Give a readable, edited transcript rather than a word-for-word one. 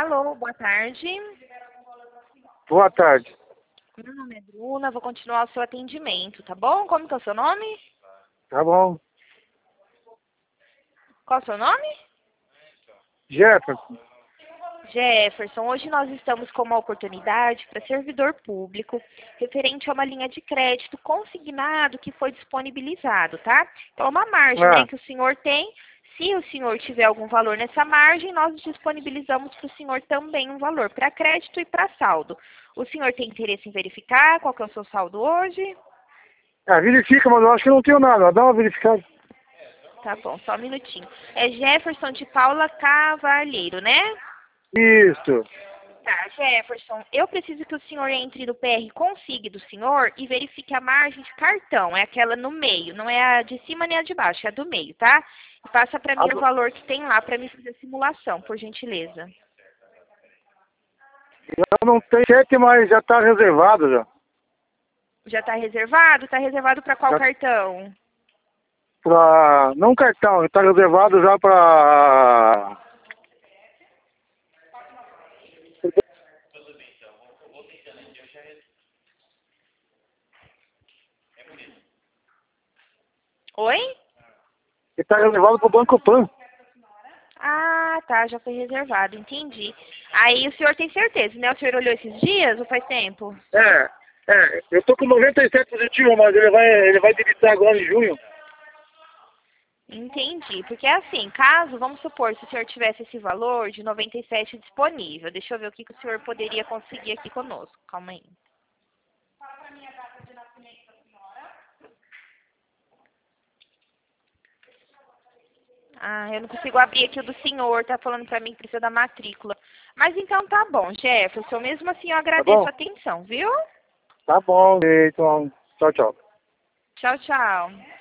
Alô, boa tarde. Boa tarde. Meu nome é Bruna, vou continuar o seu atendimento, tá bom? Como que é o seu nome? Tá bom. Qual é o seu nome? Jefferson. Jefferson, hoje nós estamos com uma oportunidade para servidor público referente a uma linha de crédito consignado que foi disponibilizado, tá? Então, é uma margem aí Ah, que o senhor tem. Se o senhor tiver algum valor nessa margem, nós disponibilizamos para o senhor também um valor para crédito e para saldo. O senhor tem interesse em verificar qual que é o seu saldo hoje? verifica, mas eu acho que eu não tenho nada. Dá uma verificada. Tá bom, só um minutinho. É Jefferson de Paula Cavalheiro, né? Isso. Tá, Jefferson, eu preciso que o senhor entre no PR Config do senhor e verifique a margem de cartão. É aquela no meio, não é a de cima nem a de baixo, é a do meio, tá? E passa para mim o valor que tem lá para mim fazer a simulação, por gentileza. Eu não tenho cheque, mas já está reservado já. Já está reservado? Está reservado para qual Já cartão? não cartão, está reservado já para... Oi? Está reservado para o Banco Pan. Ah, tá, já foi reservado, entendi. Aí o senhor tem certeza, né? O senhor olhou esses dias ou faz tempo? Eu tô com 97 positivo, mas ele vai debitar agora em junho. Entendi, porque é assim, caso, vamos supor, se o senhor tivesse esse valor de 97 disponível, deixa eu ver o que o senhor poderia conseguir aqui conosco, calma aí. Ah, eu não consigo abrir aqui o do senhor, tá falando pra mim que precisa da matrícula. Mas então tá bom, Jefferson, mesmo assim eu Tá agradeço bom? a atenção, viu? Tá bom. Então, tchau, tchau. Tchau, tchau.